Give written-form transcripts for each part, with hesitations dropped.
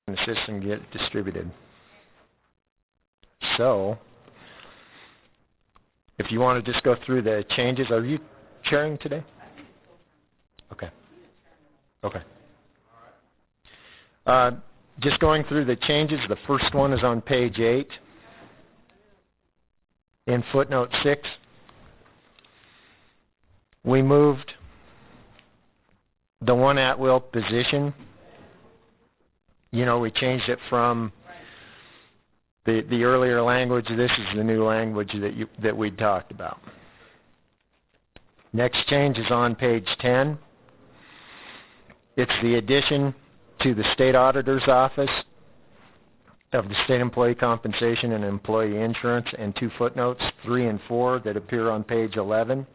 the system get it distributed. So, if you want to just go through the changes, are you chairing today? Okay. Okay. Just going through the changes, the first one is on page 8. In footnote 6, we moved the one at-will position. You know, we changed it from the earlier language. This is the new language that we talked about. Next change is on page 10. It's the addition to the State Auditor's Office of the State Employee Compensation and Employee Insurance, and 2 footnotes, 3 and 4, that appear on page 11.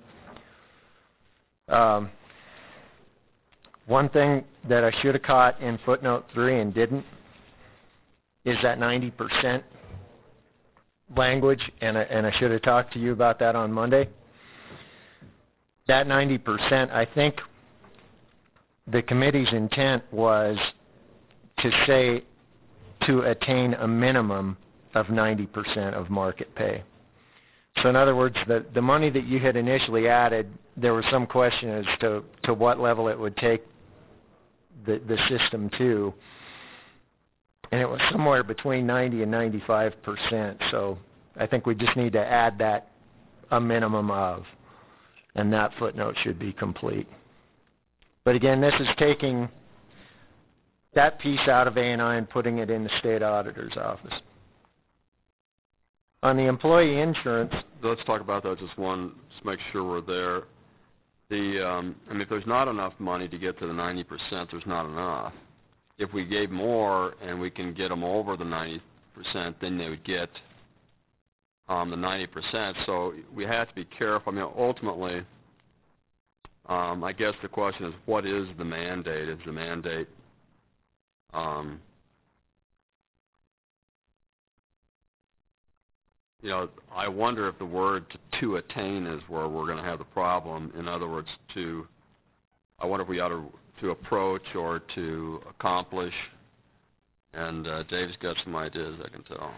One thing that I should have caught in footnote 3 and didn't is that 90% language, and I should have talked to you about that on Monday. That 90%, I think the committee's intent was to say to attain a minimum of 90% of market pay. So in other words, the money that you had initially added, there was some question as to what level it would take the system to, and it was somewhere between 90 and 95%. So I think we just need to add that a minimum of, and that footnote should be complete. But again, this is taking that piece out of A&I and putting it in the State Auditor's Office. On the employee insurance... Let's talk about that just make sure we're there. I mean, if there's not enough money to get to the 90%, there's not enough. If we gave more and we can get them over the 90%, then they would get the 90%. So we have to be careful. I mean, ultimately, I guess the question is, what is the mandate? Is the mandate you know, I wonder if the word to attain is where we're going to have the problem. In other words, I wonder if we ought to approach or to accomplish. And Dave's got some ideas, I can tell.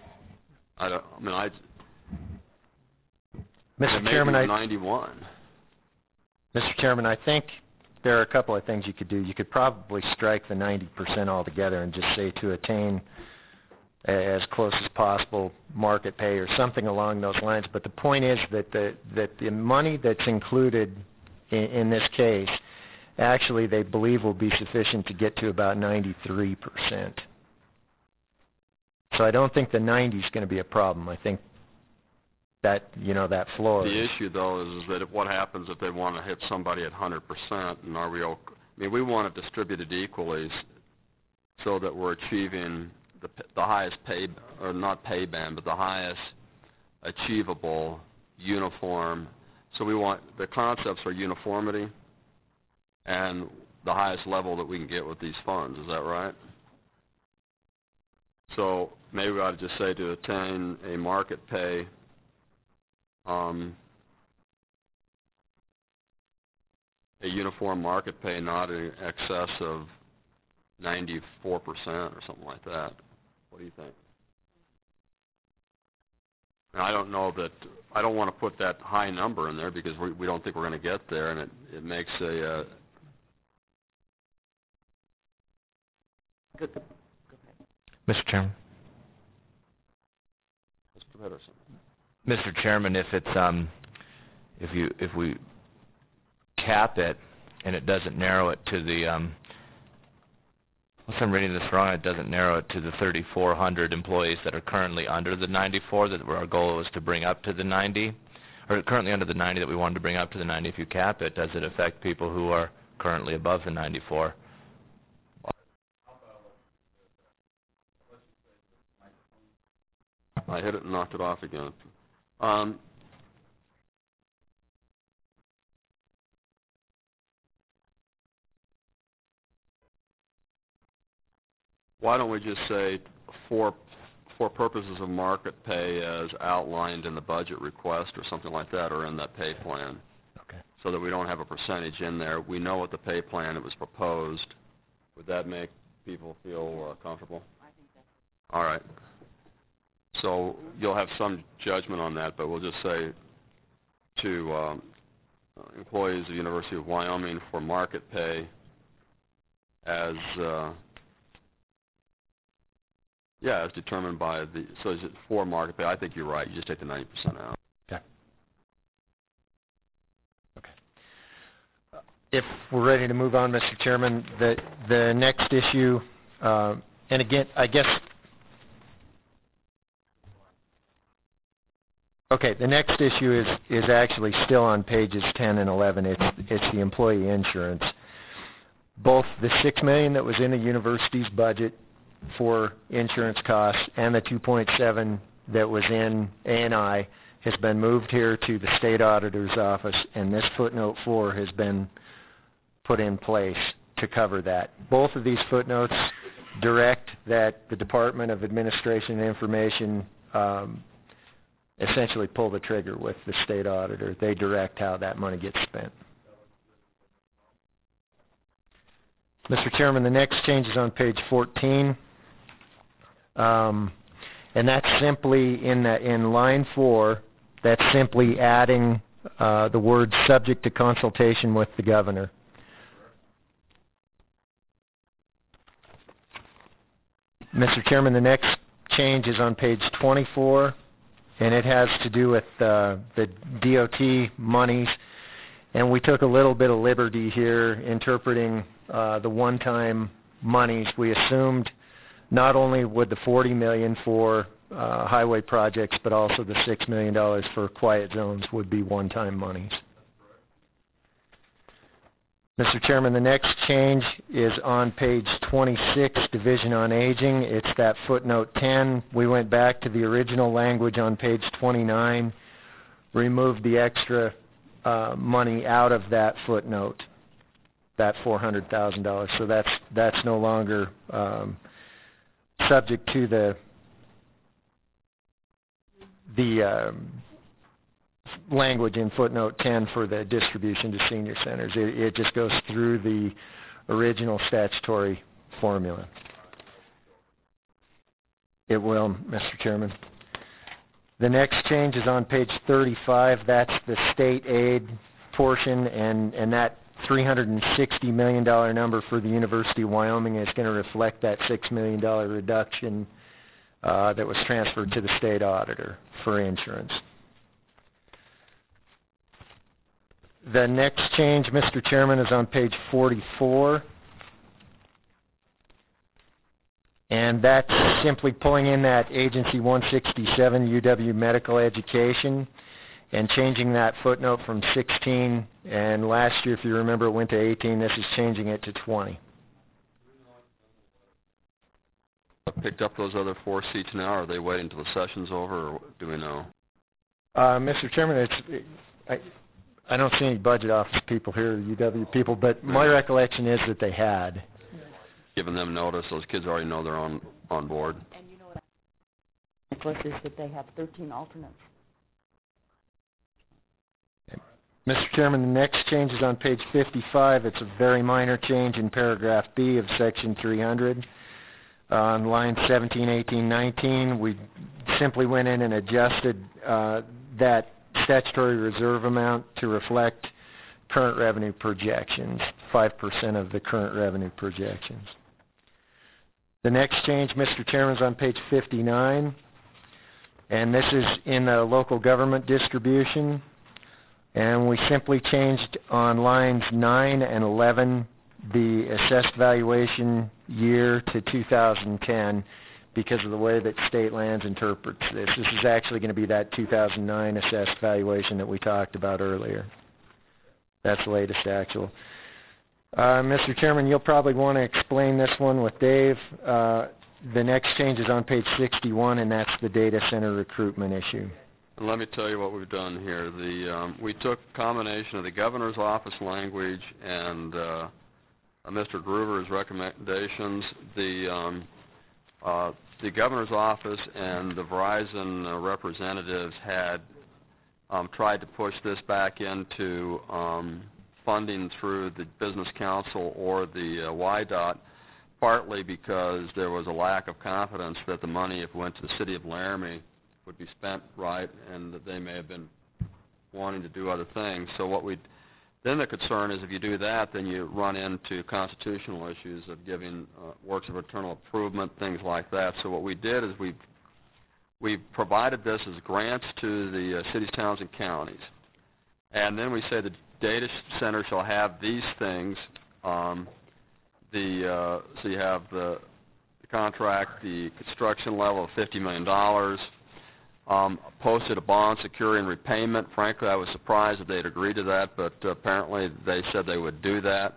Mr. Chairman, 91. Mr. Chairman, I think there are a couple of things you could do. You could probably strike the 90% altogether and just say to attain as close as possible market pay or something along those lines. But the point is that the money that's included in this case, actually they believe will be sufficient to get to about 93%. So I don't think the 90 is going to be a problem. I think that, you know, that floor. The issue, though, is that what happens if they want to hit somebody at 100%, and are we okay? I mean, we want it distributed equally so that we're achieving the highest pay, or not pay band, but the highest achievable uniform. So we want, the concepts are uniformity and the highest level that we can get with these funds. Is that right? So maybe we ought to just say to attain a market pay a uniform market pay not in excess of 94% or something like that. What do you think? And I don't know that, I don't want to put that high number in there because we don't think we're going to get there, and it makes a... Good. Mr. Chairman. Mr. Pedersen. Mr. Chairman, if it's if we cap it and it doesn't narrow it to the unless I'm reading this wrong, it doesn't narrow it to the 3,400 employees that are currently under the 94 that our goal was to bring up to the 90, or currently under the 90 that we wanted to bring up to the 90. If you cap it, does it affect people who are currently above the 94? I hit it and knocked it off again. Why don't we just say for purposes of market pay as outlined in the budget request or something like that, or in that pay plan? Okay. So that we don't have a percentage in there. We know what the pay plan that was proposed. Would that make people feel comfortable? All right. So you'll have some judgment on that, but we'll just say to employees of the University of Wyoming for market pay as as determined by the, so is it for market pay? I think you're right. You just take the 90% out. Okay. Okay. If we're ready to move on, Mr. Chairman, the next issue, and again, I guess, okay, the next issue is actually still on pages 10 and 11. It's the employee insurance. Both the $6 million that was in the university's budget for insurance costs and the $2.7 that was in A&I has been moved here to the state auditor's office, and this footnote 4 has been put in place to cover that. Both of these footnotes direct that the Department of Administration and Information essentially pull the trigger with the state auditor. They direct how that money gets spent. Mr. Chairman, the next change is on page 14. And that's simply in line 4, that's simply adding the word subject to consultation with the governor. Mr. Chairman, the next change is on page 24, and it has to do with the DOT monies. And we took a little bit of liberty here interpreting the one-time monies. We assumed not only would the $40 million for highway projects, but also the $6 million for quiet zones would be one-time monies. Mr. Chairman, the next change is on page 26, Division on Aging. It's that footnote 10. We went back to the original language on page 29, removed the extra money out of that footnote, that $400,000. So that's no longer subject to the language in footnote 10 for the distribution to senior centers. It just goes through the original statutory formula. It will, Mr. Chairman. The next change is on page 35. That's the state aid portion, and that $360 million number for the University of Wyoming is going to reflect that $6 million reduction that was transferred to the state auditor for insurance. The next change, Mr. Chairman, is on page 44. And that's simply pulling in that Agency 167 UW Medical Education and changing that footnote from 16. And last year, if you remember, it went to 18. This is changing it to 20. Picked up those other 4 seats now, or are they waiting until the session's over, or do we know? Mr. Chairman, I don't see any budget office people here, UW people, but my recollection is that they had. Given them notice, those kids already know they're on board. And you know what Nicholas, is that they have 13 alternates. Mr. Chairman, the next change is on page 55. It's a very minor change in paragraph B of section 300. On line 17, 18, 19, we simply went in and adjusted that statutory reserve amount to reflect current revenue projections, 5% of the current revenue projections. The next change, Mr. Chairman, is on page 59, and this is in the local government distribution, and we simply changed on lines 9 and 11 the assessed valuation year to 2010 because of the way that State Lands interprets this. This is actually going to be that 2009 assessed valuation that we talked about earlier. That's the latest actual. Mr. Chairman, you'll probably want to explain this one with Dave. The next change is on page 61, and that's the data center recruitment issue. And let me tell you what we've done here. We took a combination of the governor's office language and Mr. Groover's recommendations. The governor's office and the Verizon representatives had tried to push this back into funding through the Business Council or the WYDOT, partly because there was a lack of confidence that the money, if it went to the city of Laramie, would be spent right, and that they may have been wanting to do other things. So then the concern is if you do that, then you run into constitutional issues of giving works of internal improvement, things like that. So what we did is we provided this as grants to the cities, towns, and counties. And then we say the data center shall have these things. So you have the contract, the construction level of $50 million, posted a bond securing repayment. Frankly, I was surprised that they'd agree to that, but apparently they said they would do that.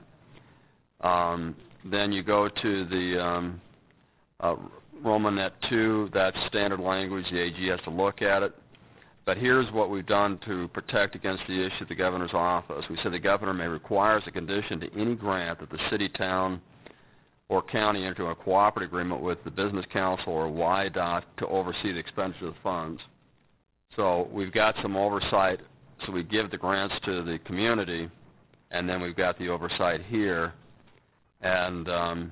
Then you go to the Romanet 2, that's standard language. The AG has to look at it. But here's what we've done to protect against the issue of the governor's office. We said the governor may require as a condition to any grant that the city, town, or county enter a cooperative agreement with the Business Council or WYDOT to oversee the expenditure of the funds. So we've got some oversight. So we give the grants to the community, and then we've got the oversight here. And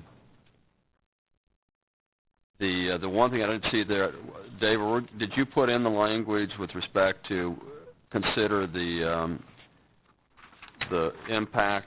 the one thing I didn't see there, David, did you put in the language with respect to consider the impact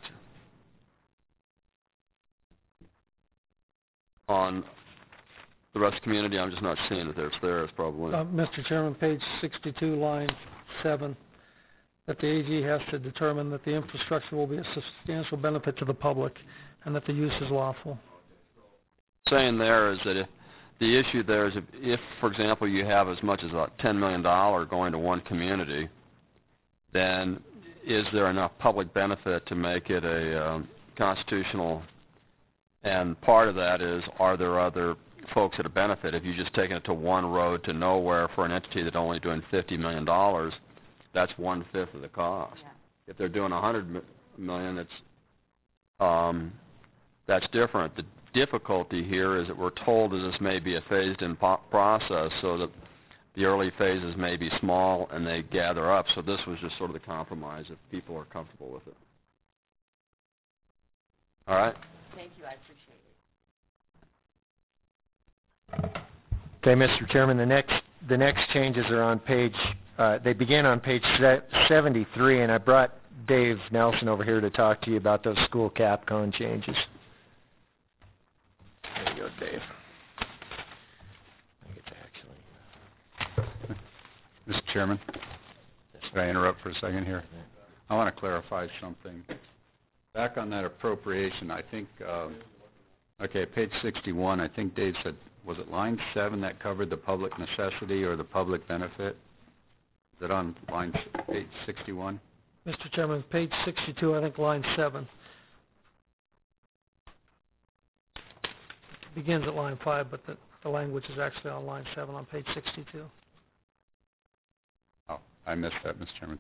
on the rest of the community? I'm just not seeing it there. It's there. It's probably. Mr. Chairman, page 62, line 7, that the AG has to determine that the infrastructure will be a substantial benefit to the public and that the use is lawful. Saying there is that if the issue there is if, for example, you have as much as $10 million going to one community, then is there enough public benefit to make it a constitutional? And part of that is, are there other folks that benefit? If you're just taking it to one road to nowhere for an entity that's only doing $50 million, that's 1/5 of the cost. Yeah. If they're doing $100 million, that's different. The difficulty here is that we're told that this may be a phased-in process, so that the early phases may be small and they gather up. So this was just sort of the compromise if people are comfortable with it. All right? Thank you. I appreciate it. Okay, Mr. Chairman, the next changes are on page, they begin on page 73, and I brought Dave Nelson over here to talk to you about those school CAPCON changes. There you go, Dave. I get to actually. Mr. Chairman, could I interrupt for a second here? I want to clarify something. Back on that appropriation, I think, okay, page 61, I think Dave said, was it line 7 that covered the public necessity or the public benefit? Is it on page 61? Mr. Chairman, page 62, I think line 7. It begins at line 5, but the language is actually on line 7 on page 62. Oh, I missed that, Mr. Chairman.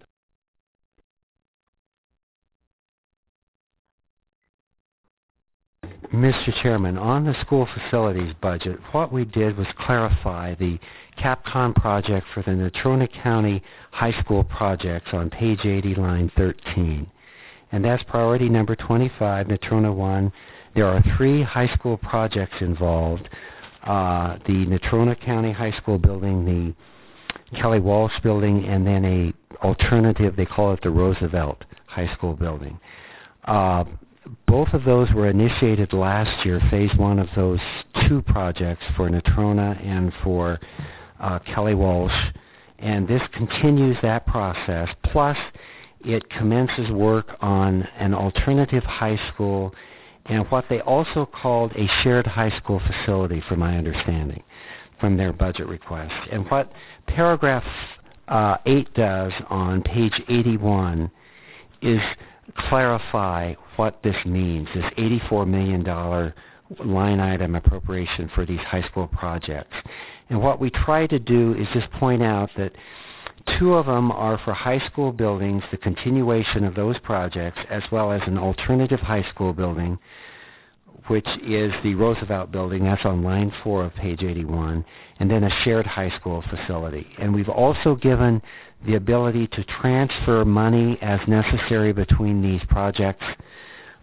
Mr. Chairman, on the school facilities budget, what we did was clarify the CAPCON project for the Natrona County High School projects on page 80, line 13. And that's priority number 25, Natrona 1. There are 3 high school projects involved, the Natrona County High School building, the Kelly Walsh building, and then a alternative, they call it the Roosevelt High School building. Both of those were initiated last year, phase 1 of those 2 projects for Natrona and for Kelly Walsh, and this continues that process, plus it commences work on an alternative high school and what they also called a shared high school facility, from my understanding, from their budget request. And what paragraph 8 does on page 81 is clarify what this means, this $84 million line item appropriation for these high school projects. And what we try to do is just point out that 2 of them are for high school buildings, the continuation of those projects, as well as an alternative high school building, which is the Roosevelt building, that's on line 4 of page 81, and then a shared high school facility. And we've also given the ability to transfer money as necessary between these projects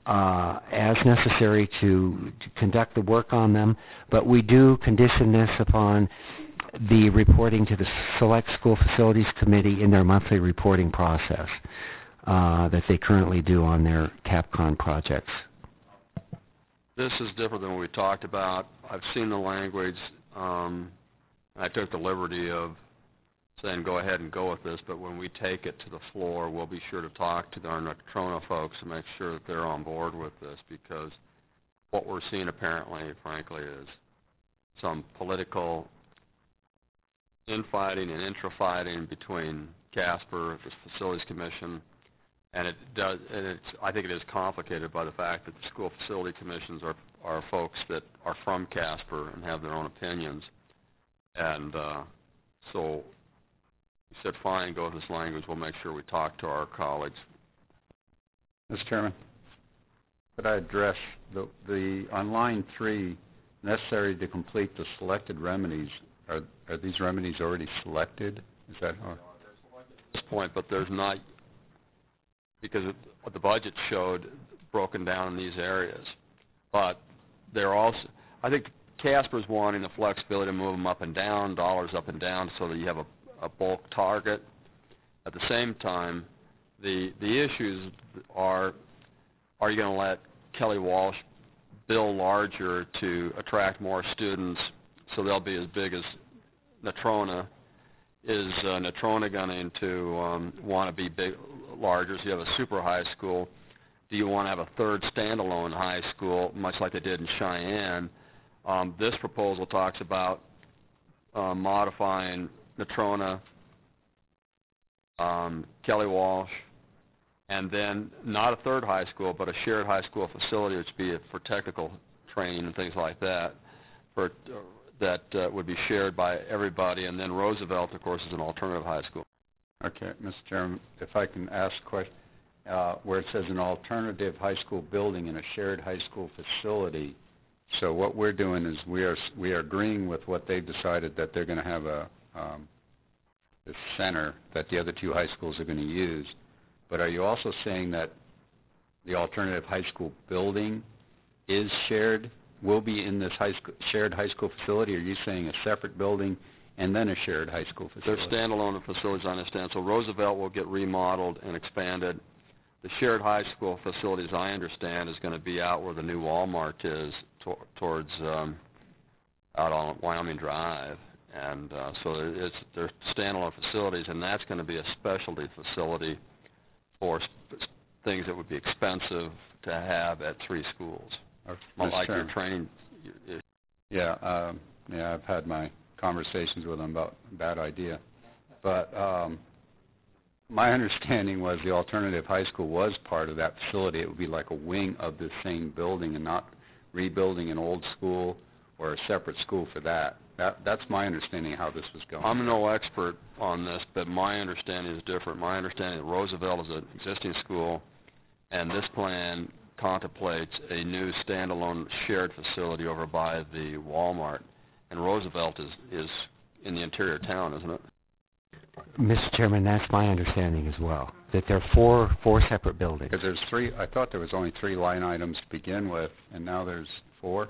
as necessary to conduct the work on them, but we do condition this upon the reporting to the Select School Facilities Committee in their monthly reporting process that they currently do on their CAPCON projects. This is different than what we talked about. I've seen the language. I took the liberty of saying go ahead and go with this, but when we take it to the floor, we'll be sure to talk to our Natrona folks and make sure that they're on board with this, because what we're seeing apparently, frankly, is some political infighting and intra-fighting between Casper, the Facilities Commission, and I think it is complicated by the fact that the school facility commissions are folks that are from Casper and have their own opinions. And so we said, fine, go with this language. We'll make sure we talk to our colleagues. Mr. Chairman, could I address the on line 3, necessary to complete the selected remedies? Are these remedies already selected? Is that at this point? But there's not, because what the budget showed broken down in these areas. But they're also, I think Casper's wanting the flexibility to move them up and down, dollars up and down, so that you have a bulk target. At the same time, the issues are you going to let Kelly Walsh bill larger to attract more students so they'll be as big as Natrona? Is Natrona going to want to be big, larger, so you have a super high school? Do you want to have a third standalone high school, much like they did in Cheyenne? This proposal talks about modifying Natrona, Kelly Walsh, and then not a third high school, but a shared high school facility, which would be for technical training and things like that, that would be shared by everybody. And then Roosevelt, of course, is an alternative high school. Okay, Mr. Chairman, if I can ask a question, where it says an alternative high school building and a shared high school facility. So what we're doing is we are agreeing with what they've decided, that they're going to have this center that the other two high schools are going to use. But are you also saying that the alternative high school building is shared, will be in this shared high school facility? Or are you saying a separate building and then a shared high school facility? They're standalone facilities, I understand. So Roosevelt will get remodeled and expanded. The shared high school facilities, I understand, is going to be out where the new Walmart is, towards out on Wyoming Drive. And so they're standalone facilities, and that's going to be a specialty facility for things that would be expensive to have at 3 schools. Like your training. Yeah, I've had my conversations with them about a bad idea. But my understanding was the alternative high school was part of that facility. It would be like a wing of the same building and not rebuilding an old school or a separate school for that. That's my understanding of how this was going. I'm no expert on this, but my understanding is different. My understanding is that Roosevelt is an existing school, and this plan contemplates a new standalone shared facility over by the Walmart. And Roosevelt is in the interior of town, isn't it? Mr. Chairman, that's my understanding as well, that there are four separate buildings. Because there's 3, I thought there was only 3 line items to begin with, and now there's 4?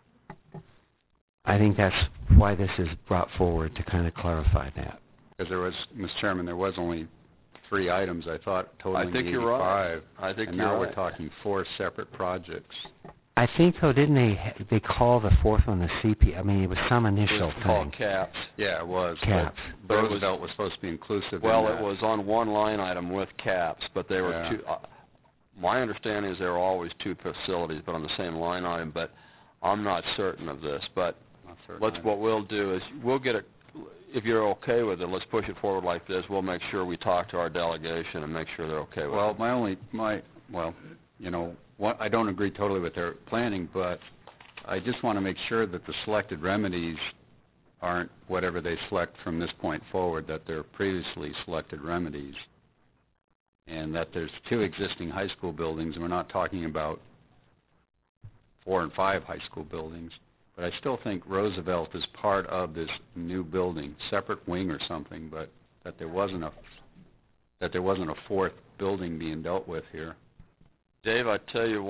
I think that's why this is brought forward, to kind of clarify that. Because there was, Mr. Chairman, there was only 3 items, I thought, totaling 85. I think you're right. I think and you're now right. we're talking 4 separate projects. I think, though, didn't they call the 4th one the CP? I mean, it was some initial It was called thing. CAPS. Yeah, it was. CAPS. But Roosevelt was supposed to be inclusive Well, in that. it was on one line item with CAPS, but they were Yeah. 2. My understanding is there were always 2 facilities, but on the same line item. But I'm not certain of this. But what we'll do is we'll get it. If you're okay with it, let's push it forward like this. We'll make sure we talk to our delegation and make sure they're okay with it. Well, I don't agree totally with their planning, but I just want to make sure that the selected remedies aren't whatever they select from this point forward, that they're previously selected remedies, and that there's 2 existing high school buildings, and we're not talking about 4 and 5 high school buildings. But I still think Roosevelt is part of this new building, separate wing or something, but that there wasn't a 4th building being dealt with here. Dave, I tell you,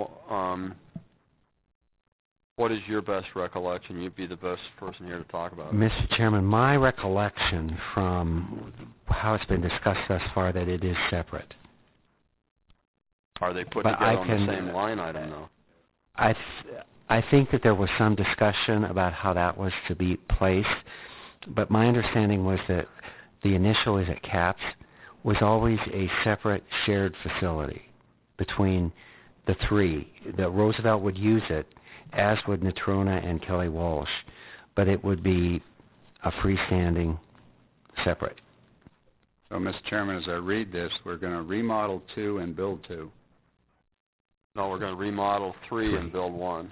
what is your best recollection? You'd be the best person here to talk about it. Mr. Chairman, my recollection from how it's been discussed thus far that it is separate. Are they put But together I on can- the same line item, though? I think that there was some discussion about how that was to be placed, but my understanding was that the initial, is it CAPS, was always a separate shared facility between the three. That Roosevelt would use it, as would Natrona and Kelly Walsh, but it would be a freestanding, separate. So, Mr. Chairman, as I read this, we're going to remodel 2 and build 2. No, we're going to remodel 3 and build 1.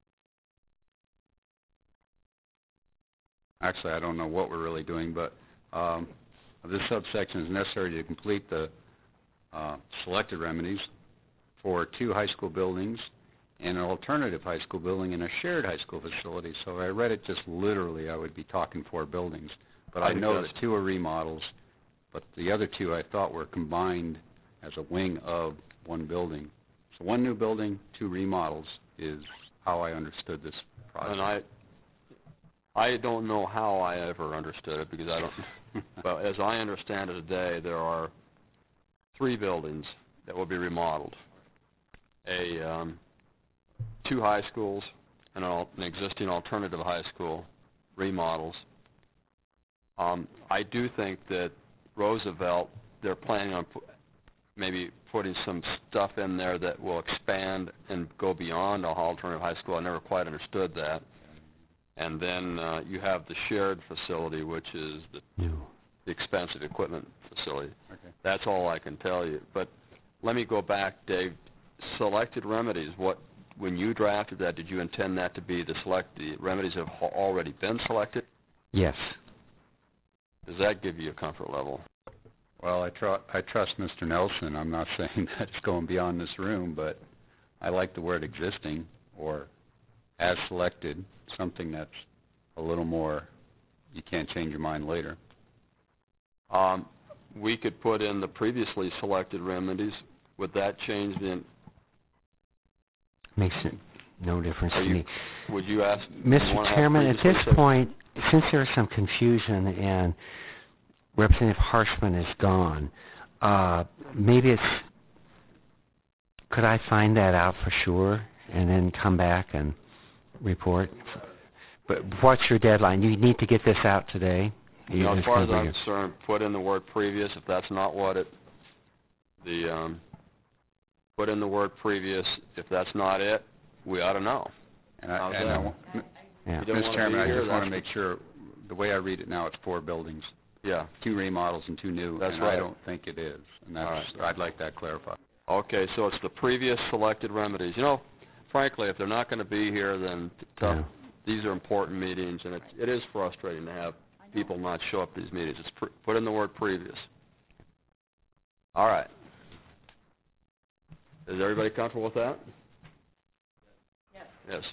Actually, I don't know what we're really doing, but this subsection is necessary to complete the selected remedies for 2 high school buildings and an alternative high school building and a shared high school facility. So if I read it just literally, I would be talking 4 buildings. But I know that 2 are remodels, but the other 2 I thought were combined as a wing of 1 building. So 1 new building, 2 remodels is how I understood this process. And I don't know how I ever understood it because I don't. But as I understand it today, there are 3 buildings that will be remodeled: 2 high schools and an existing alternative high school remodels. I do think that Roosevelt, they're planning on maybe putting some stuff in there that will expand and go beyond an alternative high school. I never quite understood that. And then you have the shared facility, which is the expensive equipment facility. Okay. That's all I can tell you. But let me go back, Dave. Selected remedies, when you drafted that, did you intend that to be the remedies have already been selected? Yes. Does that give you a comfort level? Well, I trust Mr. Nelson. I'm not saying that it's going beyond this room, but I like the word existing or as selected, something that's a little more, you can't change your mind later. We could put in the previously selected remedies. Would that change the... Makes it no difference to me. Would you ask... Mr. Chairman, at this point, since there's some confusion and Representative Harshman is gone, maybe it's... Could I find that out for sure and then come back and report? But what's your deadline? You need to get this out today? As far as I'm concerned, put in the word previous. If that's not what it... put in the word previous. If that's not it, we ought to know. Mr. Chairman, I just want to make sure, the way I read it now, it's 4 buildings. Yeah. 2 remodels and 2 new. That's and right. I don't think it is. And that's, right. I'd like that clarified. Okay, so it's the previous selected remedies. You know, frankly, if they're not going to be here, then these are important meetings, and it is frustrating to have people not show up to these meetings. It's put in the word previous. All right. Is everybody comfortable with that? Yes.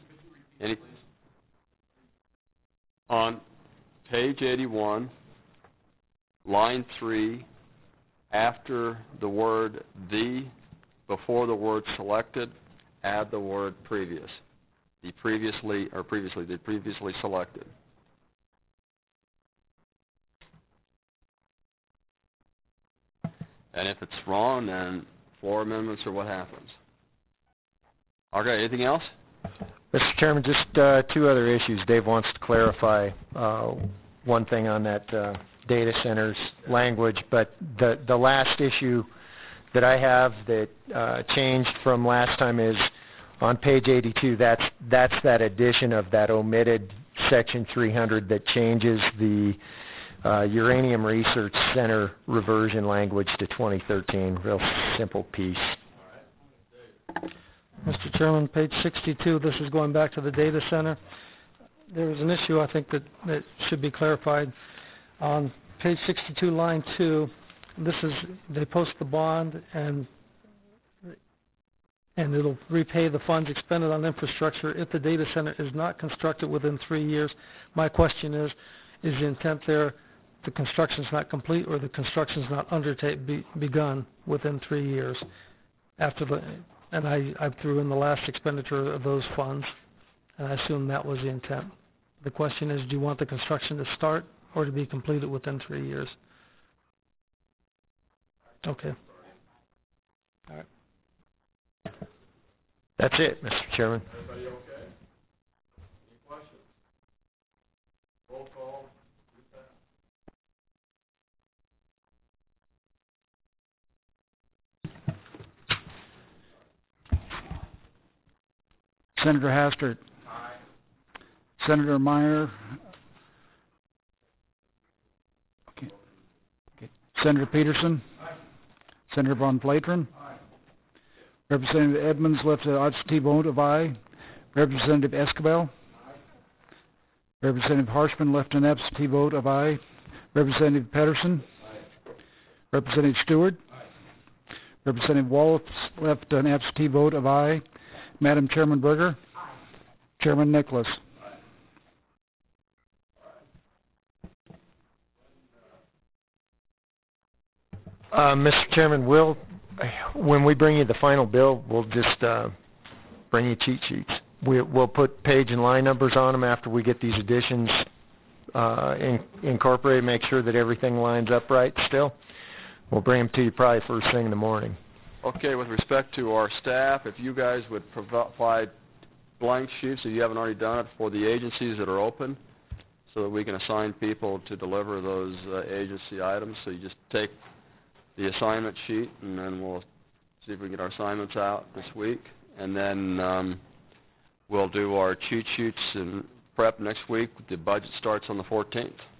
On page 81, line 3, after the word the, before the word selected, add the word previous. The previously selected. And if it's wrong, then floor amendments or what happens. Okay, anything else? Mr. Chairman, just 2 other issues. Dave wants to clarify one thing on that data centers language, but the last issue that I have that changed from last time is on page 82, that's that addition of that omitted section 300 that changes the Uranium Research Center reversion language to 2013. Real simple piece. Mr. Chairman, page 62, this is going back to the data center. There is an issue I think that should be clarified. On page 62, line 2, this is, they post the bond and it'll repay the funds expended on infrastructure if the data center is not constructed within 3 years. My question is the intent there the construction's not complete or the construction's not begun within 3 years after and I threw in the last expenditure of those funds, and I assume that was the intent. The question is, do you want the construction to start or to be completed within 3 years? Okay. That's it, Mr. Chairman. Senator Hastert. Aye. Senator Meyer. Okay. Senator Peterson. Aye. Senator Von Plateren. Aye. Representative Edmonds left an absentee vote of aye. Representative Escobar. Aye. Representative Harshman left an absentee vote of aye. Representative Pedersen. Aye. Representative Stewart. Aye. Representative Wallace left an absentee vote of aye. Madam Chairman Berger. Aye. Chairman Nicholas. Mr. Chairman, when we bring you the final bill, we'll just bring you cheat sheets. We'll put page and line numbers on them after we get these additions incorporated, make sure that everything lines up right still. We'll bring them to you probably first thing in the morning. Okay, with respect to our staff, if you guys would provide blank sheets, if you haven't already done it, for the agencies that are open, so that we can assign people to deliver those agency items. So you just take the assignment sheet, and then we'll see if we can get our assignments out this week. And then we'll do our cheat sheets and prep next week. The budget starts on the 14th.